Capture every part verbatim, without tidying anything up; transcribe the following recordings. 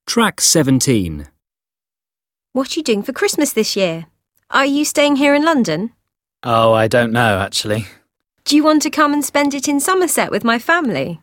Track seventeen. What are you doing for Christmas this year? Are you staying here in London? Oh, I don't know, actually. Do you want to come and spend it in Somerset with my family?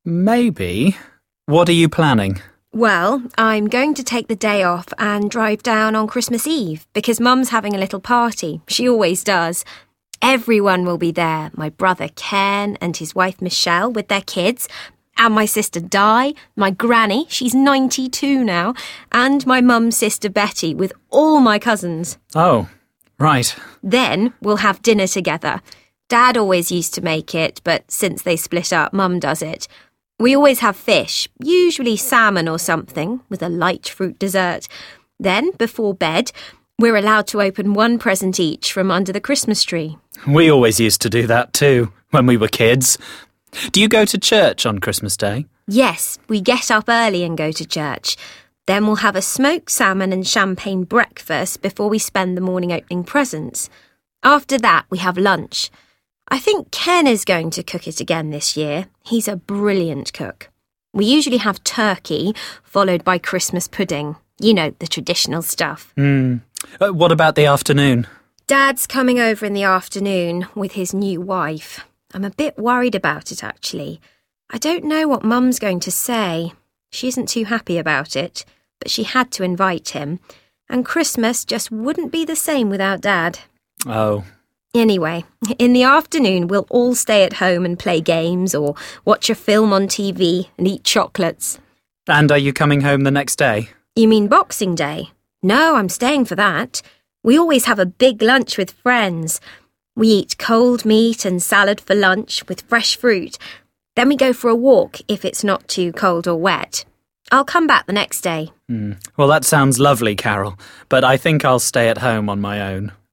Maybe. What are you planning? Well, I'm going to take the day off and drive down on Christmas Eve because Mum's having a little party. She always does. Everyone will be there. My brother Ken and his wife Michelle with their kids, and my sister Di, my granny, she's ninety-two now, and my mum's sister Betty with all my cousins. Oh, right. Then we'll have dinner together. Dad always used to make it, but since they split up, Mum does it. We always have fish, usually salmon or something, with a light fruit dessert. Then, before bed, we're allowed to open one present each from under the Christmas tree. We always used to do that too, when we were kids. Do you go to church on Christmas Day? Yes, we get up early and go to church. Then we'll have a smoked salmon and champagne breakfast before we spend the morning opening presents. After that, we have lunch. I think Ken is going to cook it again this year. He's a brilliant cook. We usually have turkey, followed by Christmas pudding. You know, the traditional stuff. Hmm. Uh, what about the afternoon? Dad's coming over in the afternoon with his new wife. I'm a bit worried about it, actually. I don't know what Mum's going to say. She isn't too happy about it, but she had to invite him. And Christmas just wouldn't be the same without Dad. Oh. Anyway, in the afternoon we'll all stay at home and play games or watch a film on T V and eat chocolates. And are you coming home the next day? You mean Boxing Day? No, I'm staying for that. We always have a big lunch with friends. We eat cold meat and salad for lunch with fresh fruit. Then we go for a walk if it's not too cold or wet. I'll come back the next day. Mm. Well, that sounds lovely, Carol, but I think I'll stay at home on my own.